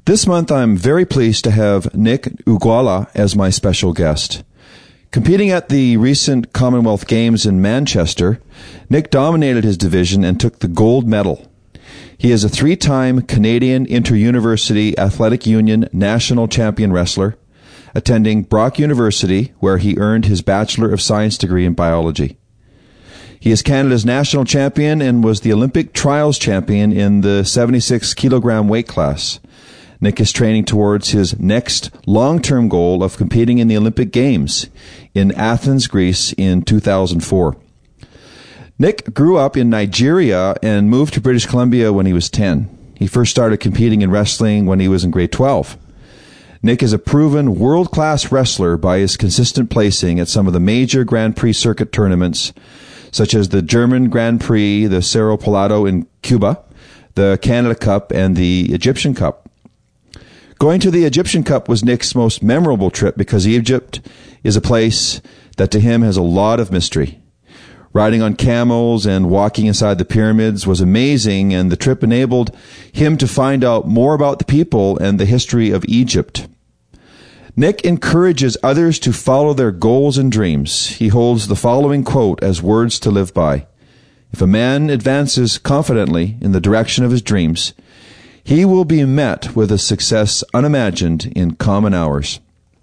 This month, I'm very pleased to have Nick Uguala as my special guest. Competing at the recent Commonwealth Games in Manchester, Nick dominated his division and took the gold medal. He is a 3-time Canadian Inter-University Athletic Union national champion wrestler, attending Brock University, where he earned his Bachelor of Science degree in biology. He is Canada's national champion and was the Olympic trials champion in the 76-kilogram weight class. Nick is training towards his next long-term goal of competing in the Olympic Games in Athens, Greece in 2004. Nick grew up in Nigeria and moved to British Columbia when he was 10. He first started competing in wrestling when he was in grade 12. Nick is a proven world-class wrestler by his consistent placing at some of the major Grand Prix circuit tournaments, such as the German Grand Prix, the Cerro Pelado in Cuba, the Canada Cup, and the Egyptian Cup. Going to the Egyptian Cup was Nick's most memorable trip because Egypt is a place that to him has a lot of mystery. Riding on camels and walking inside the pyramids was amazing, and the trip enabled him to find out more about the people and the history of Egypt. Nick encourages others to follow their goals and dreams. He holds the following quote as words to live by. If a man advances confidently in the direction of his dreams, he will be met with a success unimagined in common hours.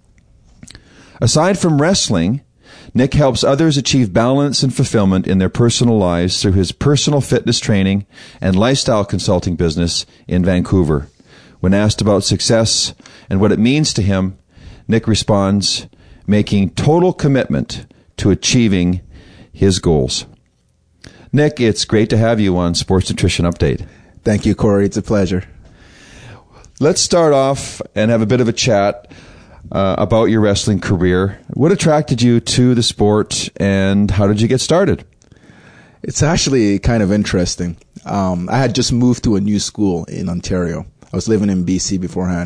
Aside from wrestling, Nick helps others achieve balance and fulfillment in their personal lives through his personal fitness training and lifestyle consulting business in Vancouver. When asked about success and what it means to him, Nick responds, making total commitment to achieving his goals. Nick, it's great to have you on Sports Nutrition Update. Thank you, Corey. It's a pleasure. Let's start off and have a bit of a chat about your wrestling career. What attracted you to the sport, and how did you get started? It's actually kind of interesting. I had just moved to a new school in Ontario. I was living in BC beforehand.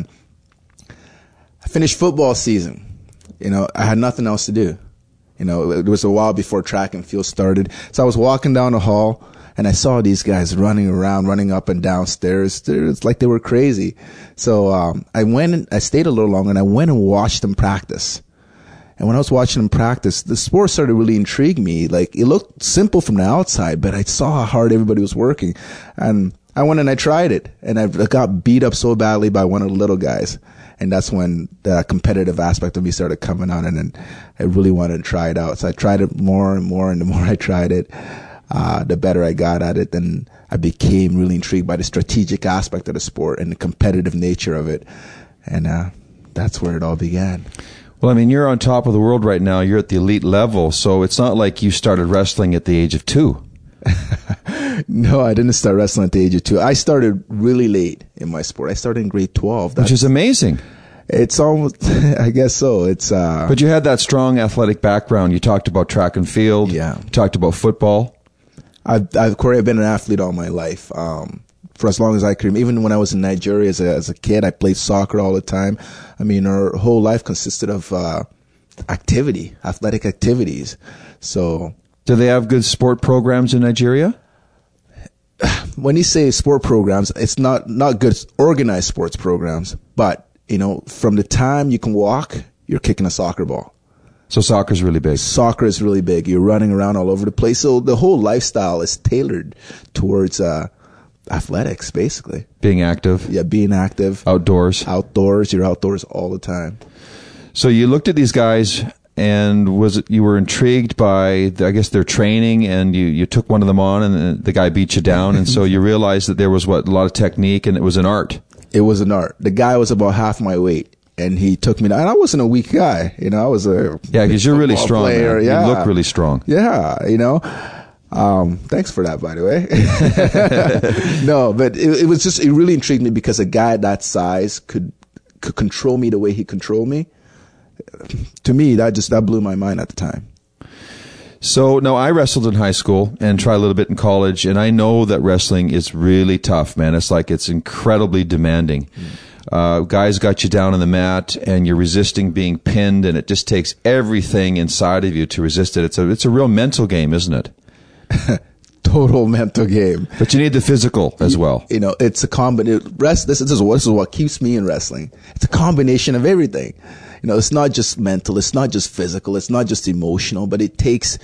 I finished football season. I had nothing else to do. It was a while before track and field started. So I was walking down the hall, and I saw these guys running around, running up and down stairs. It's like they were crazy. So I stayed a little longer, and I went and watched them practice. And when I was watching them practice, the sport started really intriguing me. Like, it looked simple from the outside, but I saw how hard everybody was working. And I went and I tried it, and I got beat up so badly by one of the little guys. And that's when the competitive aspect of me started coming on, and then I really wanted to try it out. So I tried it more and more, and the more I tried it, the better I got at it. Then I became really intrigued by the strategic aspect of the sport and the competitive nature of it. And that's where it all began. Well, I mean, you're on top of the world right now. You're at the elite level, so it's not like you started wrestling at the age of 2. No, I didn't start wrestling at the age of 2. I started really late in my sport. I started in grade 12. Which is amazing. It's almost, I guess so. But you had that strong athletic background. You talked about track and field. Yeah. You talked about football. Corey, I've been an athlete all my life. For as long as I could. Even when I was in Nigeria as a kid, I played soccer all the time. I mean, our whole life consisted of athletic activities. So, do they have good sport programs in Nigeria? When you say sport programs, it's not good organized sports programs. But, from the time you can walk, you're kicking a soccer ball. So soccer's really big. Soccer is really big. You're running around all over the place. So the whole lifestyle is tailored towards athletics, basically. Being active. Yeah, being active. Outdoors. You're outdoors all the time. So you looked at these guys, and you were intrigued by, I guess, their training, and you took one of them on, and the guy beat you down, and so you realized that there was, a lot of technique, and it was an art. It was an art. The guy was about half my weight, and he took me down. And I wasn't a weak guy. I was a because you're really strong. Player. Yeah. You look really strong. Yeah, thanks for that, by the way. No, but it really intrigued me because a guy that size could control me the way he controlled me. To me, that blew my mind at the time. So, no, I wrestled in high school and tried a little bit in college, and I know that wrestling is really tough, man. It's incredibly demanding. Guys got you down on the mat, and you're resisting being pinned, and it just takes everything inside of you to resist it. It's a real mental game, isn't it? total mental game. But you need the physical as well. You know, it's a combination. This is what keeps me in wrestling. It's a combination of everything. You know, it's not just mental. It's not just physical. It's not just emotional. But it's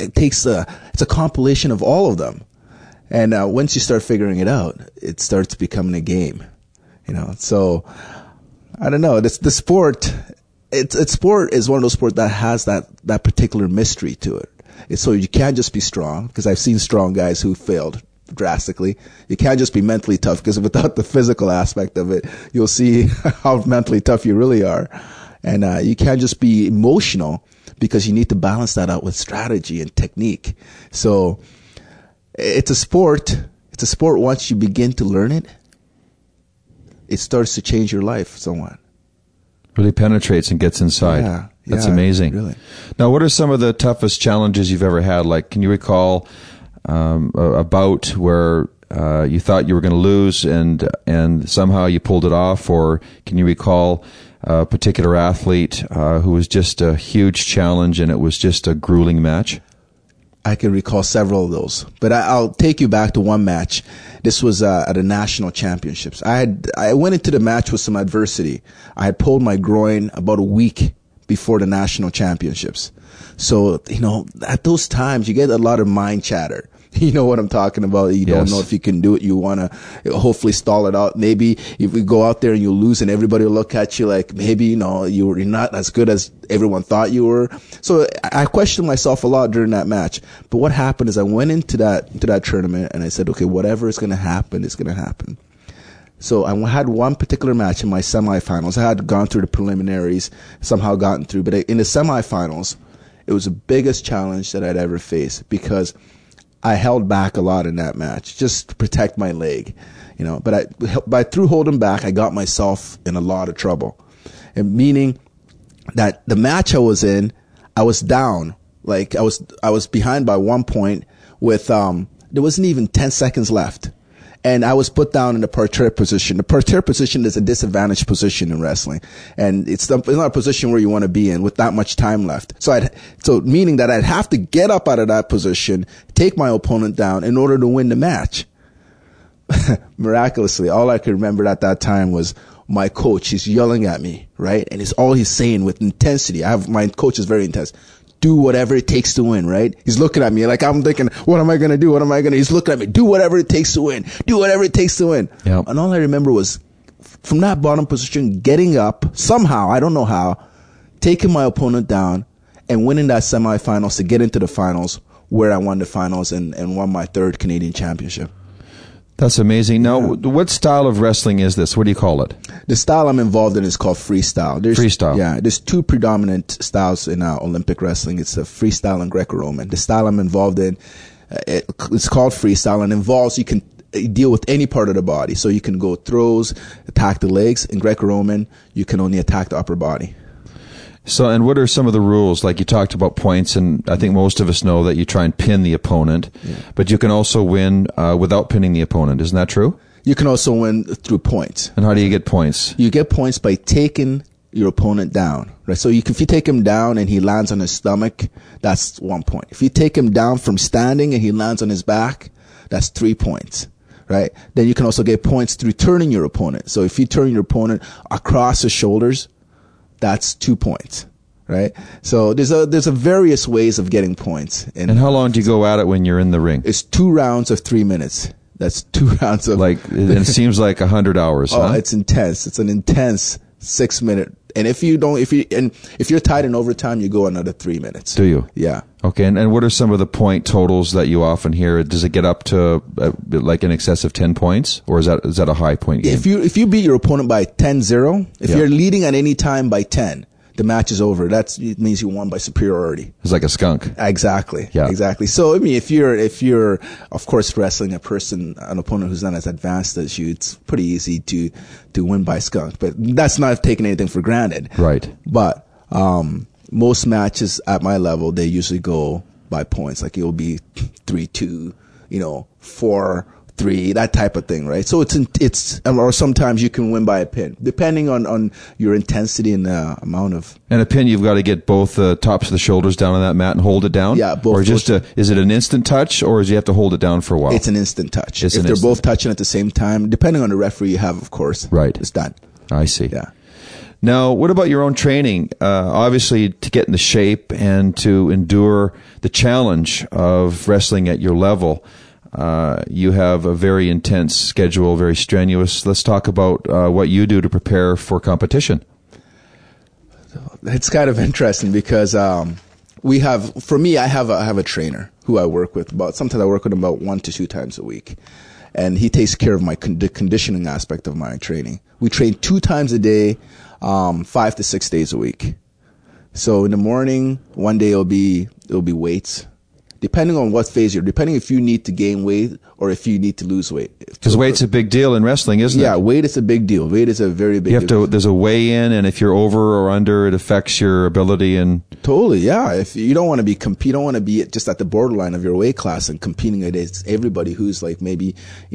a compilation of all of them. And once you start figuring it out, it starts becoming a game. You know, so I don't know. The sport. Sport is one of those sports that has that particular mystery to it. So you can't just be strong, because I've seen strong guys who failed drastically. You can't just be mentally tough, because without the physical aspect of it, you'll see how mentally tough you really are. And you can't just be emotional, because you need to balance that out with strategy and technique. So it's a sport. It's a sport. Once you begin to learn it, it starts to change your life somewhat. Really penetrates and gets inside. Yeah, That's amazing. Really. Now, what are some of the toughest challenges you've ever had? Like, can you recall a bout where you thought you were going to lose and somehow you pulled it off? Or can you recall a particular athlete who was just a huge challenge and it was just a grueling match? I can recall several of those, but I'll take you back to one match. This was at the national championships. I went into the match with some adversity. I had pulled my groin about a week before the national championships. So, you know, at those times you get a lot of mind chatter. You know what I'm talking about. You don't know if you can do it. You want to hopefully stall it out. Maybe if we go out there and you lose and everybody will look at you like, maybe, you know, you're not as good as everyone thought you were. So I questioned myself a lot during that match. But what happened is I went into that tournament and I said, okay, whatever is going to happen is going to happen. So I had one particular match in my semifinals. I had gone through the preliminaries, somehow gotten through. But in the semifinals, it was the biggest challenge that I'd ever faced, because I held back a lot in that match just to protect my leg, you know. But through holding back, I got myself in a lot of trouble, and meaning that the match I was in, I was down, like I was behind by 1 point with there wasn't even 10 seconds left, and I was put down in the parterre position. The parterre position is a disadvantaged position in wrestling, and it's not a position where you want to be in with that much time left. So meaning that I'd have to get up out of that position, take my opponent down in order to win the match. Miraculously, all I could remember at that time was my coach. He's yelling at me, right? And it's all he's saying with intensity. My coach is very intense. Do whatever it takes to win, right? He's looking at me like I'm thinking, what am I going to do? He's looking at me, do whatever it takes to win. Do whatever it takes to win. Yep. And all I remember was from that bottom position, getting up somehow, I don't know how, taking my opponent down and winning that semifinals to get into the finals, where I won the finals and won my third Canadian championship. That's amazing. Now, what style of wrestling is this? What do you call it? The style I'm involved in is called freestyle. Freestyle. Yeah, there's two predominant styles in Olympic wrestling. It's freestyle and Greco-Roman. The style I'm involved in, it's called freestyle, and involves you can deal with any part of the body. So you can go throws, attack the legs. In Greco-Roman, you can only attack the upper body. So, and what are some of the rules? Like you talked about points, and I think most of us know that you try and pin the opponent, but you can also win without pinning the opponent. Isn't that true? You can also win through points. And how do you get points? You get points by taking your opponent down, right? So if you take him down and he lands on his stomach, that's 1 point. If you take him down from standing and he lands on his back, that's 3 points, right? Then you can also get points through turning your opponent. So if you turn your opponent across his shoulders, that's 2 points, right? So there's a various ways of getting points. And how long do you go at it when you're in the ring? It's 2 rounds of 3 minutes. That's 2 rounds of it seems like 100 hours. Oh, huh? It's intense. It's an intense 6 minute. And if you're tied in overtime, you go another 3 minutes. Do you? Yeah. Okay. And what are some of the point totals that you often hear? Does it get up to like in excess of 10 points, or is that a high point game? If you beat your opponent by 10-0, if you're leading at any time by 10, the match is over. It means you won by superiority. It's like a skunk. Exactly. Yeah. Exactly. So I mean, if you're of course wrestling an opponent who's not as advanced as you, it's pretty easy to win by skunk. But that's not taking anything for granted. Right. But most matches at my level, they usually go by points. Like it'll be 3-2, 4-3, 3, that type of thing, right? So or sometimes you can win by a pin, depending on your intensity and the amount of. And a pin, you've got to get both the tops of the shoulders down on that mat and hold it down? Yeah, both. Or is it an instant touch, or do you have to hold it down for a while? It's an instant touch. If they're both touching at the same time, depending on the referee you have, of course. Right. It's done. I see. Yeah. Now, what about your own training? Obviously, to get into shape and to endure the challenge of wrestling at your level, you have a very intense schedule, very strenuous. Let's talk about what you do to prepare for competition. It's kind of interesting because for me, I have a trainer who I work with. Sometimes I work with him about 1 to 2 times a week. And he takes care of the conditioning aspect of my training. We train 2 times a day, 5 to 6 days a week. So in the morning, one day it'll be weights, depending on what phase depending if you need to gain weight or if you need to lose weight. Because weight's a big deal in wrestling, isn't it? Yeah, weight is a big deal. Weight is a very big deal. There's a weigh in, and if you're over or under, it affects your ability and. Totally, yeah. If you don't want to be just at the borderline of your weight class and competing against everybody who's like maybe,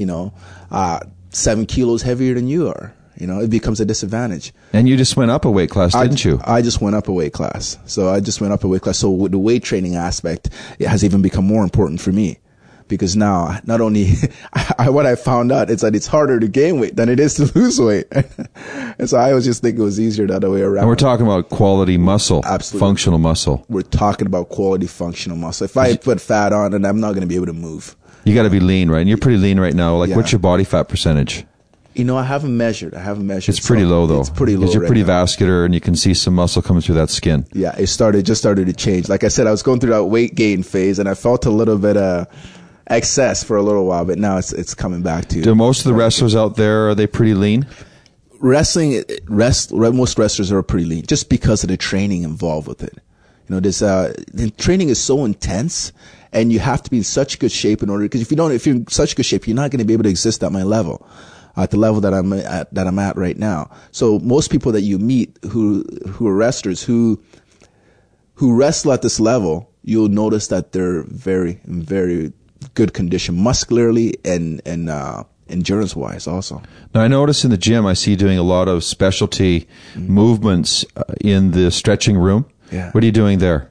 7 kilos heavier than you are. It becomes a disadvantage. And you just went up a weight class, didn't you? I just went up a weight class. So with the weight training aspect, it has even become more important for me. Because now, not only, what I found out is that it's harder to gain weight than it is to lose weight. And so I always just think it was easier the other way around. And we're talking about quality muscle. Absolutely. Functional muscle. We're talking about quality functional muscle. If I put fat on, then I'm not going to be able to move. You got to be lean, right? And you're pretty lean right now. What's your body fat percentage? I haven't measured. It's pretty low, though. It's pretty low. Because you're pretty now. vascular, and you can see some muscle coming through that skin. Yeah, just started to change. Like I said, I was going through that weight gain phase, and I felt a little bit excess for a little while, but now it's coming back to. Do most of the wrestlers out there, are they pretty lean? Most wrestlers are pretty lean, just because of the training involved with it. The training is so intense, and you have to be in such good shape in order. Because if you're in such good shape, you're not going to be able to exist at my level. At the level that I'm at right now. So most people that you meet who are wrestlers who wrestle at this level, you'll notice that they're very, very good condition, muscularly and endurance wise also. Now I notice in the gym, I see you doing a lot of specialty movements in the stretching room. Yeah. What are you doing there?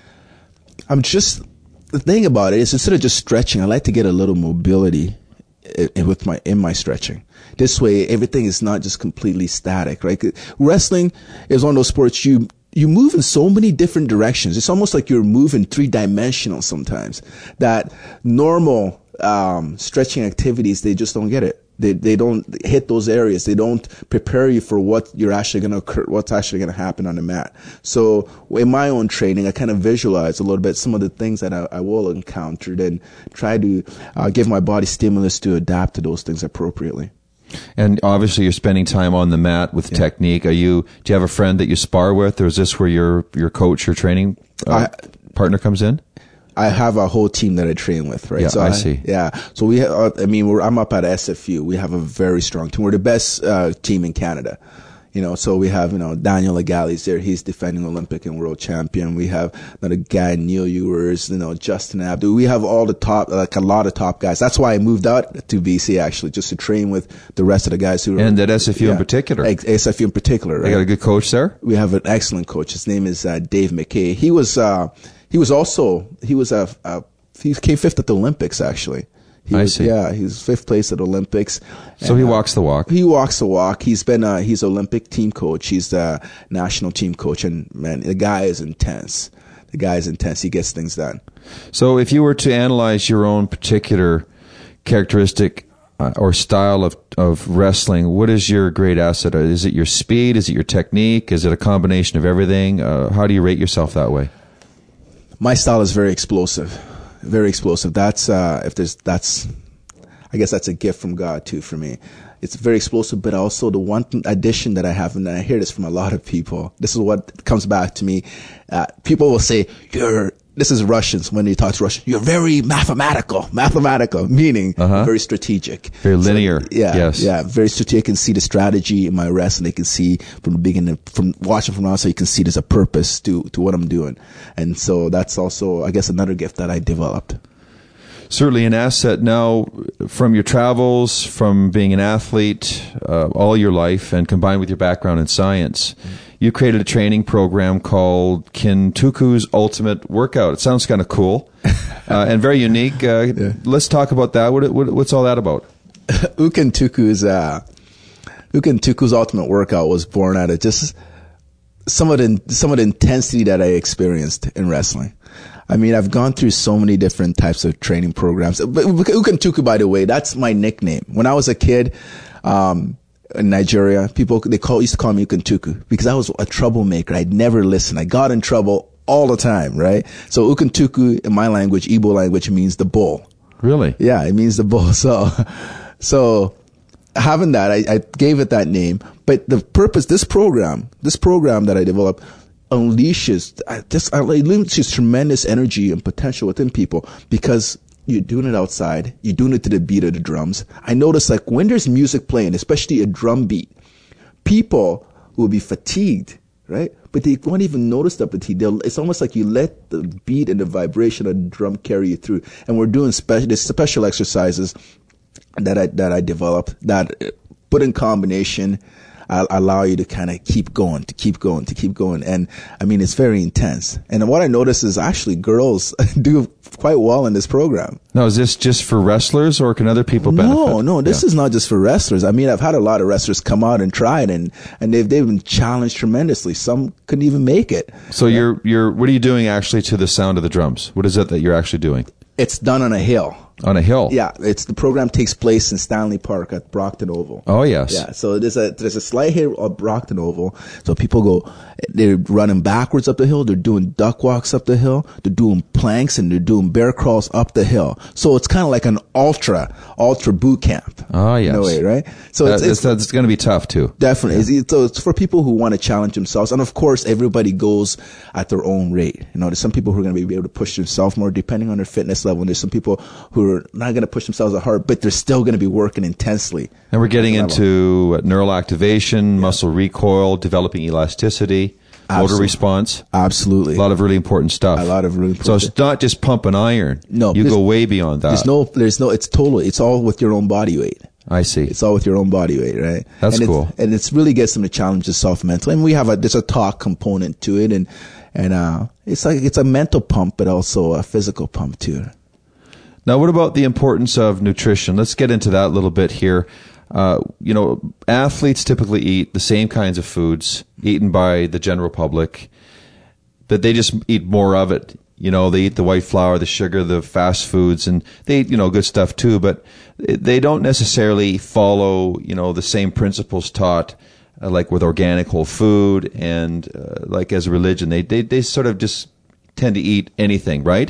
The thing about it is, instead of just stretching, I like to get a little mobility in my stretching. This way, everything is not just completely static, right? Wrestling is one of those sports you move in so many different directions. It's almost like you're moving 3-dimensional sometimes. That normal stretching activities, they just don't get it. They don't hit those areas. They don't prepare you for what's actually going to happen on the mat. So in my own training, I kind of visualize a little bit some of the things that I will encounter, and try to give my body stimulus to adapt to those things appropriately. And obviously, you're spending time on the mat with technique. Do you have a friend that you spar with, or is this where your coach, your training partner comes in? I have a whole team that I train with, right? Yeah, so I see. Yeah. So I'm up at SFU. We have a very strong team. We're the best team in Canada. So we have, Daniel Legali's there. He's defending Olympic and world champion. We have another guy, Neil Ewers, Justin Abdu. We have all the top, a lot of top guys. That's why I moved out to BC, actually, just to train with the rest of the guys who are. And at SFU in particular. SFU in particular, right? They got a good coach there? We have an excellent coach. His name is Dave McKay. He came 5th at the Olympics, actually. I see. Yeah, he was 5th place at Olympics. So he walks the walk. He walks the walk. He's Olympic team coach. He's the national team coach, and man, the guy is intense. He gets things done. So if you were to analyze your own particular characteristic or style of wrestling, what is your great asset? Is it your speed? Is it your technique? Is it a combination of everything? How do you rate yourself that way? My style is very explosive. Very explosive. I guess that's a gift from God too for me. It's very explosive, but also the one addition that I have, and I hear this from a lot of people. This is what comes back to me. People will say, this is Russians when they talk to Russians. You're very mathematical, meaning very strategic. Very linear. So, yeah, very strategic. I can see the strategy in my wrestling. They can see from the beginning, from watching from outside, you can see there's a purpose to what I'm doing. And so that's also, I guess, another gift that I developed. certainly an asset. Now, from your travels, from being an athlete all your life, and combined with your background in science, you created a training program called Kintuku's Ultimate Workout. It sounds kind of cool and very unique. Let's talk about that. What's all that about? Ukintuku's Ultimate Workout was born out of just some of the intensity that I experienced in wrestling. I mean, I've gone through so many different types of training programs. But Ukintuku, by the way, that's my nickname. When I was a kid, in Nigeria, people, used to call me Ukintuku because I was a troublemaker. I'd never listen. I got in trouble all the time, right? So Ukintuku, in my language, Igbo language, means the bull. Really? Yeah, it means the bull. So having that, I gave it that name. But the purpose, this program that I developed unleashes tremendous energy and potential within people because you're doing it outside. You're doing it to the beat of the drums. I notice like when there's music playing, especially a drum beat, people will be fatigued, right? But they won't even notice the fatigue. It's almost like you let the beat and the vibration of the drum carry you through. And we're doing special exercises that I developed that put in combination allow you to kind of keep going. And I mean, it's very intense. And what I notice is actually girls do quite well in this program. Now, is this just for wrestlers or can other people benefit? No, this is not just for wrestlers. I mean, I've had a lot of wrestlers come out and try it and they've been challenged tremendously. Some couldn't even make it. So you're what are you doing actually to the sound of the drums? What is it that you're actually doing? It's done on a hill. On a hill? Yeah, the program takes place in Stanley Park at Brockton Oval. Oh, yes. Yeah, so there's a slight hill at Brockton Oval. So people they're running backwards up the hill, they're doing duck walks up the hill, they're doing planks, and they're doing bear crawls up the hill. So it's kind of like an ultra boot camp. Oh, yes. In a way, right? So it's going to be tough too. Definitely. Yeah. So it's for people who want to challenge themselves. And of course, everybody goes at their own rate. You know, there's some people who are going to be able to push themselves more depending on their fitness level. And there's some people who are not going to push themselves that hard, but they're still going to be working intensely. And we're getting into neural activation, muscle recoil, developing elasticity, motor response. Absolutely. A lot of really important stuff. So it's not just pump and iron. No. You go way beyond that. It's all with your own body weight. I see. It's all with your own body weight, right? That's cool. And it's really gets them to challenge yourself mentally. And there's a talk component to it. And it's a mental pump, but also a physical pump too. Now, what about the importance of nutrition? Let's get into that a little bit here. Athletes typically eat the same kinds of foods eaten by the general public, but they just eat more of it. You know, they eat the white flour, the sugar, the fast foods, and they eat, good stuff too, but they don't necessarily follow, the same principles taught, like with organic whole food and, like as a religion. They sort of just tend to eat anything, right?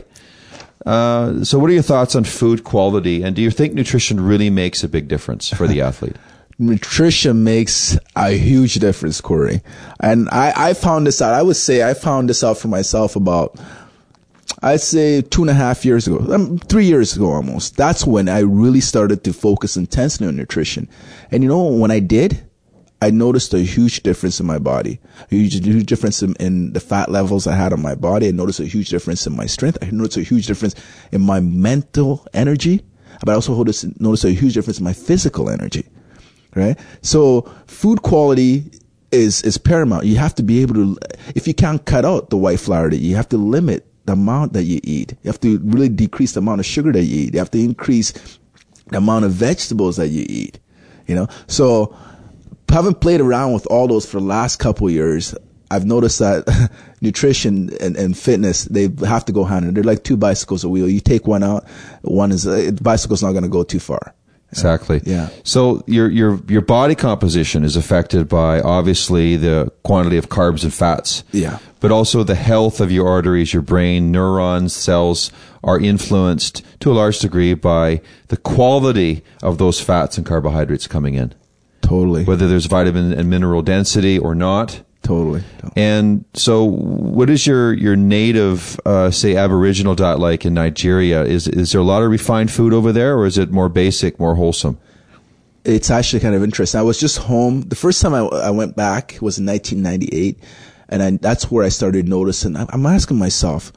So what are your thoughts on food quality, and do you think nutrition really makes a big difference for the athlete? Nutrition makes a huge difference, Corey. And I found this out. I would say I found this out for myself about, I'd say 2.5 years ago, 3 years ago almost. That's when I really started to focus intensely on nutrition. And when I did, I noticed a huge difference in my body, a huge difference in the fat levels I had on my body. I noticed a huge difference in my strength. I noticed a huge difference in my mental energy, but I also noticed a huge difference in my physical energy, right? So food quality is paramount. You have to be able to, if you can't cut out the white flour, you have to limit the amount that you eat. You have to really decrease the amount of sugar that you eat. You have to increase the amount of vegetables that you eat, So, having played around with all those for the last couple of years, I've noticed that nutrition and fitness, they have to go hand in hand. They're like two bicycles a wheel. You take one out, the bicycle's not going to go too far. Exactly. Yeah. So your body composition is affected by obviously the quantity of carbs and fats. Yeah. But also the health of your arteries, your brain, neurons, cells are influenced to a large degree by the quality of those fats and carbohydrates coming in. Totally. Whether there's vitamin and mineral density or not. Totally. And so what is your native, say, Aboriginal diet like in Nigeria? Is there a lot of refined food over there, or is it more basic, more wholesome? It's actually kind of interesting. I was just home. The first time I went back was in 1998, and that's where I started noticing. I'm asking myself,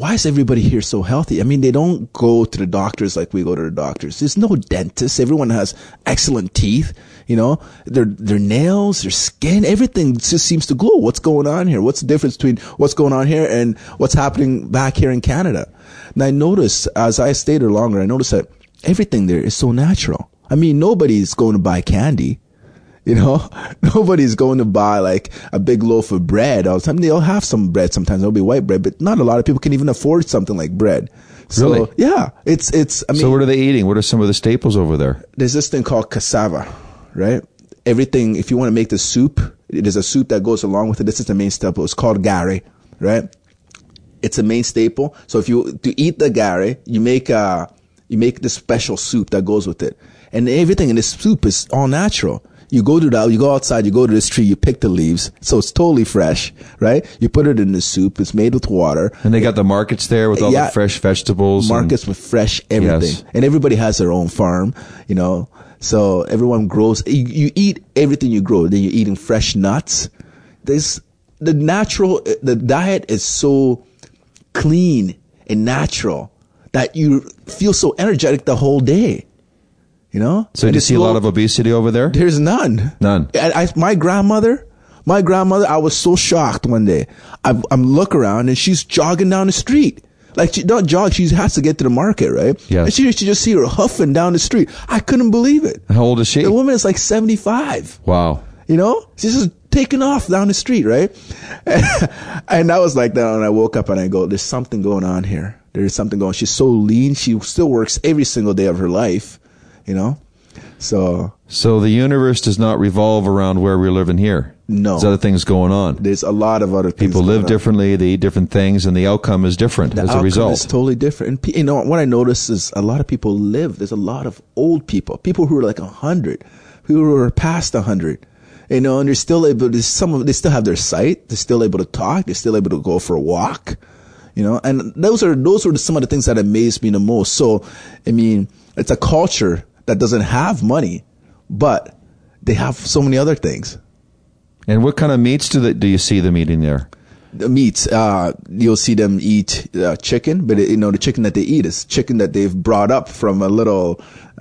why is everybody here so healthy? I mean, they don't go to the doctors like we go to the doctors. There's no dentist. Everyone has excellent teeth. You know, their nails, their skin, everything just seems to glow. What's going on here? What's the difference between what's going on here and what's happening back here in Canada? And I noticed, as I stayed there longer, I noticed that everything there is so natural. I mean, nobody's going to buy candy. You know, nobody's going to buy like a big loaf of bread all the time. They'll have some bread sometimes. It'll be white bread, but not a lot of people can even afford something like bread. So, really? Yeah, it's, I mean. So what are they eating? What are some of the staples over there? There's this thing called cassava, right? Everything, if you want to make the soup, there's a soup that goes along with it. This is the main staple. It's called gari, right? It's a main staple. So to eat the gari, you make this special soup that goes with it. And everything in this soup is all natural. You go outside, you go to this tree, you pick the leaves. So it's totally fresh, right? You put it in the soup. It's made with water. And they got the markets there with all the fresh vegetables. Markets with fresh everything. Yes. And everybody has their own farm, you know. So everyone grows. You eat everything you grow. Then you're eating fresh nuts. The diet is so clean and natural that you feel so energetic the whole day. You know? So do you see a lot of obesity over there? There's none. None. My grandmother, I was so shocked one day. I'm look around and she's jogging down the street. Like she don't jog, she has to get to the market, right? Yes. And she just see her huffing down the street. I couldn't believe it. How old is she? The woman is like 75. Wow. You know? She's just taking off down the street, right? And I was like that when I woke up and I go, there's something going on here. There's something going on. She's so lean. She still works every single day of her life. You know, so the universe does not revolve around where we're living here. No, there's other things going on. There's a lot of other things. People live differently. They eat different things, and the outcome is different as a result. It's totally different. And you know what I noticed is a lot of people live. There's a lot of old people who are like 100, who are past 100. You know, and they're still able. They still have their sight. They're still able to talk. They're still able to go for a walk. You know, and those are some of the things that amazed me the most. So, I mean, it's a culture that doesn't have money, but they have so many other things. And what kind of meats do you see them eating there? The meats, you'll see them eat chicken, but the chicken that they eat is chicken that they've brought up from a little,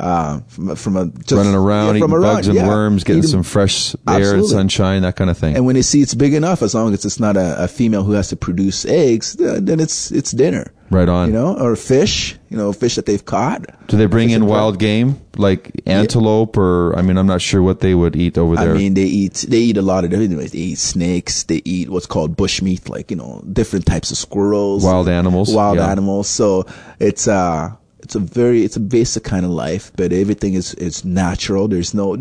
just running around, eating bugs and worms, getting some fresh air and sunshine, that kind of thing. And when they see it's big enough, as long as it's not a female who has to produce eggs, then it's dinner. Right on. You know, or fish, fish that they've caught. Do they bring in wild game like antelope or, I mean, I'm not sure what they would eat over there. I mean, they eat a lot of everything. They eat snakes. They eat what's called bush meat, like, different types of squirrels. Wild animals. Animals. So it's a basic kind of life, but everything is natural. There's no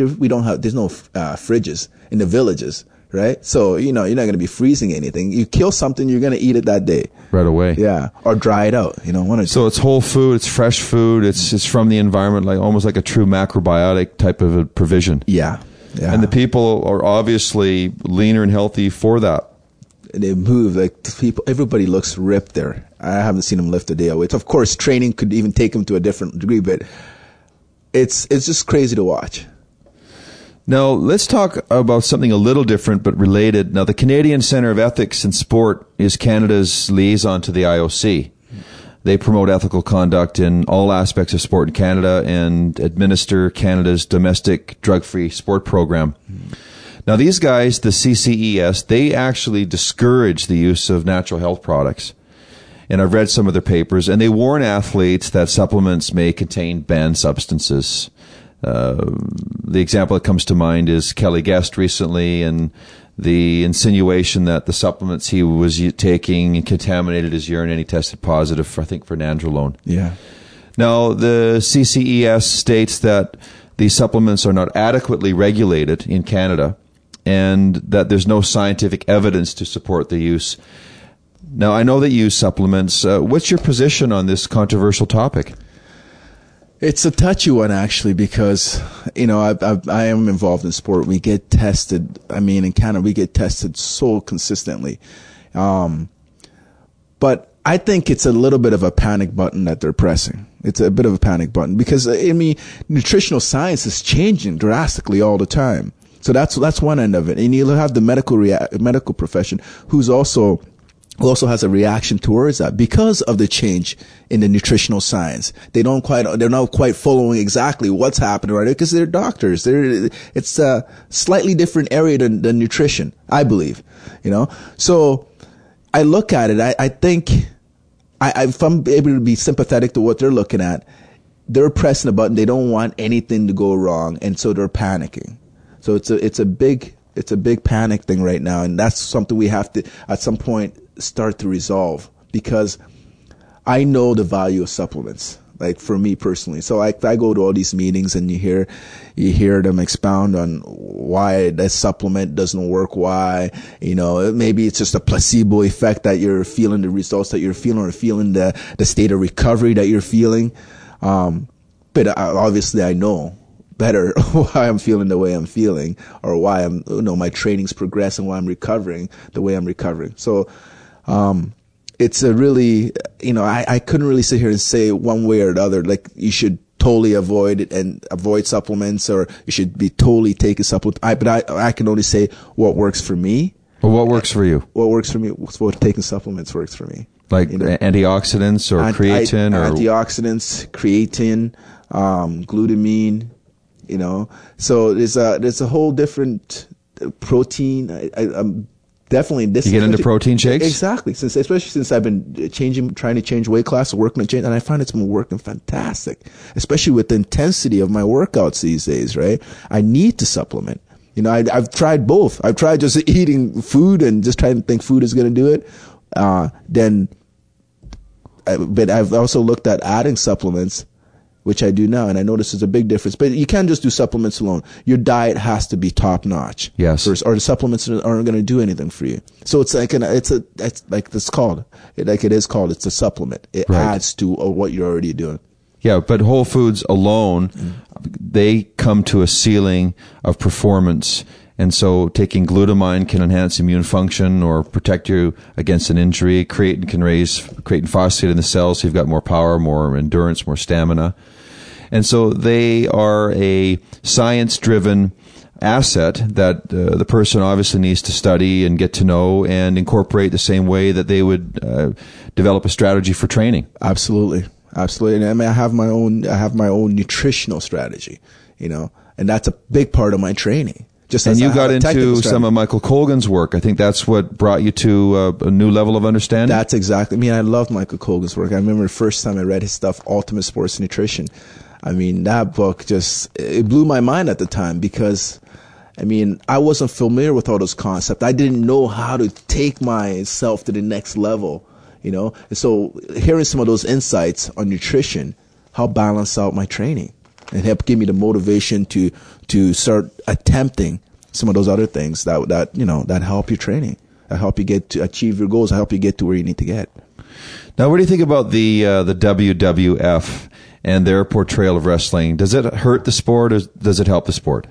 fridges in the villages. Right? So, you're not going to be freezing anything. You kill something, you're going to eat it that day. Right away. Yeah. Or dry it out, one or two. So it's whole food, it's fresh food, it's from the environment, like almost like a true macrobiotic type of a provision. Yeah. Yeah. And the people are obviously leaner and healthy for that. They move, everybody looks ripped there. I haven't seen them lift a day of weights. Of course, training could even take them to a different degree, but it's just crazy to watch. Now, let's talk about something a little different but related. Now, the Canadian Centre of Ethics in Sport is Canada's liaison to the IOC. They promote ethical conduct in all aspects of sport in Canada and administer Canada's domestic drug-free sport program. Now, these guys, the CCES, they actually discourage the use of natural health products. And I've read some of their papers, and they warn athletes that supplements may contain banned substances. The example that comes to mind is Kelly Guest recently, and the insinuation that the supplements he was taking contaminated his urine, and he tested positive for nandrolone. Yeah. Now, the CCES states that these supplements are not adequately regulated in Canada, and that there's no scientific evidence to support the use. Now, I know that you use supplements. What's your position on this controversial topic? It's a touchy one, actually, because, I am involved in sport. We get tested. I mean, in Canada, we get tested so consistently. But I think it's a little bit of a panic button that they're pressing. It's a bit of a panic button because, nutritional science is changing drastically all the time. So that's one end of it. And you'll have the medical profession who's also who also has a reaction towards that because of the change in the nutritional science. They're not quite following exactly what's happening right now because they're doctors. It's a slightly different area than nutrition, I believe, So I look at it. I think if I'm able to be sympathetic to what they're looking at, they're pressing a button. They don't want anything to go wrong. And so they're panicking. So it's a big panic thing right now. And that's something we have to, at some point, start to resolve, because I know the value of supplements, like for me personally. So I go to all these meetings and you hear them expound on why that supplement doesn't work, why, maybe it's just a placebo effect that you're feeling the results that you're feeling, or feeling the state of recovery that you're feeling. But obviously I know better why I'm feeling the way I'm feeling, or why my training's progressing, why I'm recovering the way I'm recovering. So, it's a really, I couldn't really sit here and say one way or the other, like you should totally avoid it and avoid supplements, or you should be totally taking supplements. But I can only say what works for me. Well, what works for you? What works for me, what taking supplements works for me. Like antioxidants or creatine or antioxidants, creatine, glutamine, So there's a whole different protein. I'm definitely this. You get into protein shakes? Exactly. Especially since I've been trying to change weight class, working to change, and I find it's been working fantastic. Especially with the intensity of my workouts these days, right? I need to supplement. I've tried both. I've tried just eating food and just trying to think food is going to do it. But I've also looked at adding supplements, which I do now, and I notice there's a big difference. But you can't just do supplements alone. Your diet has to be top notch. Yes. First, or the supplements aren't going to do anything for you. So it's like it's a supplement. It adds to what you're already doing. Yeah, but whole foods alone, they come to a ceiling of performance. And so taking glutamine can enhance immune function or protect you against an injury. Creatine can raise creatine phosphate in the cells, so you've got more power, more endurance, more stamina. And so they are a science-driven asset that the person obviously needs to study and get to know and incorporate the same way that they would develop a strategy for training. Absolutely. Absolutely. And I have my own nutritional strategy, and that's a big part of my training. And you got into some of Michael Colgan's work. I think that's what brought you to a new level of understanding. That's exactly. I love Michael Colgan's work. I remember the first time I read his stuff, Ultimate Sports Nutrition. That book it blew my mind at the time, because, I wasn't familiar with all those concepts. I didn't know how to take myself to the next level, And so hearing some of those insights on nutrition helped balance out my training and help give me the motivation to start attempting some of those other things that help your training, that help you get to achieve your goals, that help you get to where you need to get. Now, what do you think about the WWF and their portrayal of wrestling? Does it hurt the sport, or does it help the sport?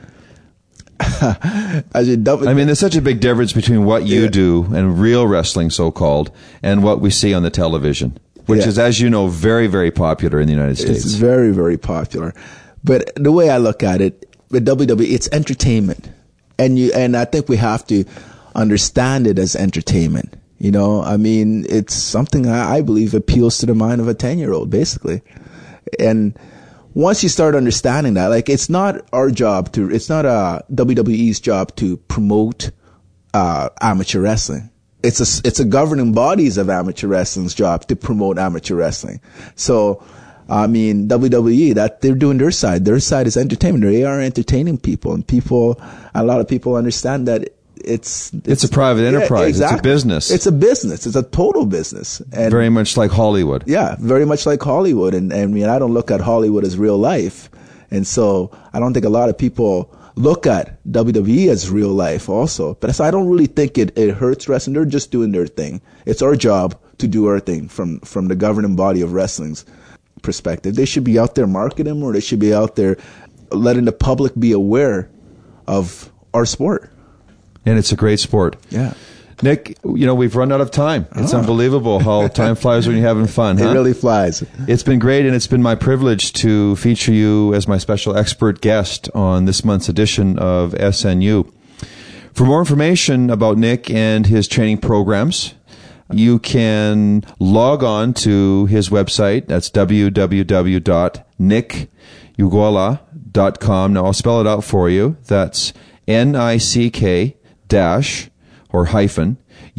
There's such a big difference between what you do and real wrestling, so-called, and what we see on the television, which is, as you know, very, very popular in the United States. It's very, very popular. But the way I look at it, with WWE, it's entertainment. And I think we have to understand it as entertainment. It's something I believe appeals to the mind of a 10-year-old, basically. And once you start understanding that, it's not it's not WWE's job to promote amateur wrestling. It's a governing bodies of amateur wrestling's job to promote amateur wrestling. So, WWE, that they're doing their side. Their side is entertainment. They are entertaining people, and a lot of people understand that it's a private enterprise. Exactly. It's a business. It's a business. It's a total business. And very much like Hollywood. Yeah, very much like Hollywood. And I don't look at Hollywood as real life. And so I don't think a lot of people look at WWE as real life also. But so I don't really think it hurts wrestling. They're just doing their thing. It's our job to do our thing from the governing body of wrestling's perspective. They should be out there marketing, or they should be out there letting the public be aware of our sport. And it's a great sport. Yeah. Nick, we've run out of time. It's unbelievable how time flies when you're having fun, huh? It really flies. It's been great, and it's been my privilege to feature you as my special expert guest on this month's edition of SNU. For more information about Nick and his training programs, you can log on to his website. That's www.nickugalah.com. Now, I'll spell it out for you. That's NICK dash or hyphen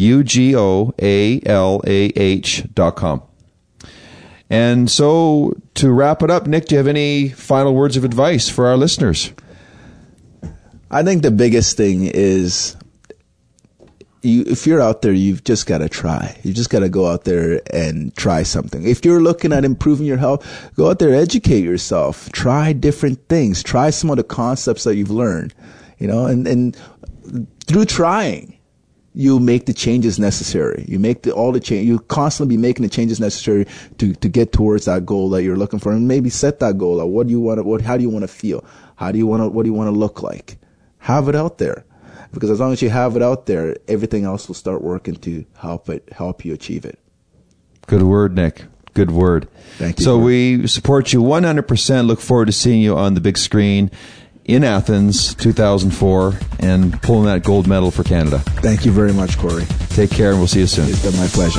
UGOALAH.com. And so, to wrap it up, Nick, do you have any final words of advice for our listeners? I think the biggest thing is, if you're out there, you've just got to try. You just got to go out there and try something. If you're looking at improving your health, go out there, educate yourself. Try different things. Try some of the concepts that you've learned. And through trying, you make the changes necessary. You make all the change. You constantly be making the changes necessary to get towards that goal that you're looking for, and maybe set that goal out. What do you want? How do you want to feel? What do you want to look like? Have it out there, because as long as you have it out there, everything else will start working to help you achieve it. Good word, Nick. Good word. Thank you. So we support you 100%. Look forward to seeing you on the big screen in Athens 2004 and pulling that gold medal for Canada. Thank you very much, Corey. Take care, and we'll see you soon. It's been my pleasure.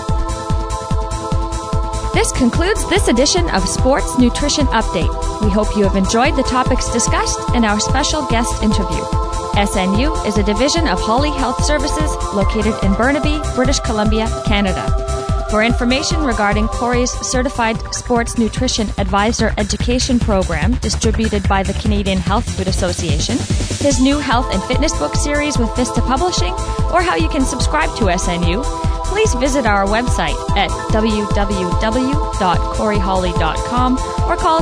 This concludes this edition of Sports Nutrition Update. We hope you have enjoyed the topics discussed and our special guest interview. SNU is a division of Hawley Health Services located in Burnaby, British Columbia, Canada. For information regarding Corey's Certified Sports Nutrition Advisor Education Program distributed by the Canadian Health Food Association, his new health and fitness book series with Vista Publishing, or how you can subscribe to SNU, please visit our website at www.coreyhawley.com or call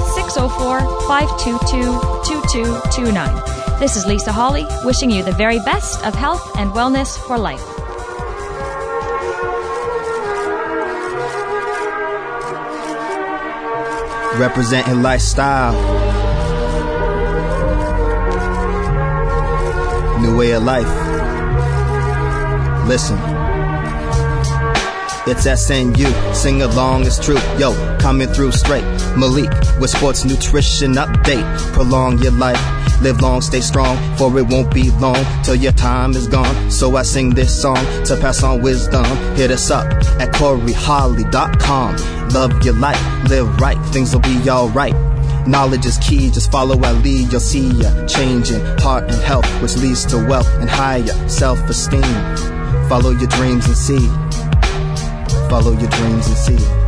604-522-2229. This is Lisa Hawley, wishing you the very best of health and wellness for life. Representing lifestyle, new way of life. Listen, it's SNU, sing along, it's true. Yo, coming through straight. Malik with Sports Nutrition Update. Prolong your life, live long, stay strong, for it won't be long till your time is gone. So I sing this song to pass on wisdom. Hit us up at CoreyHawley.com. Love your life, live right, things will be alright. Knowledge is key, just follow our lead. You'll see ya changing heart and health, which leads to wealth and higher self-esteem. Follow your dreams and see. Follow your dreams and see.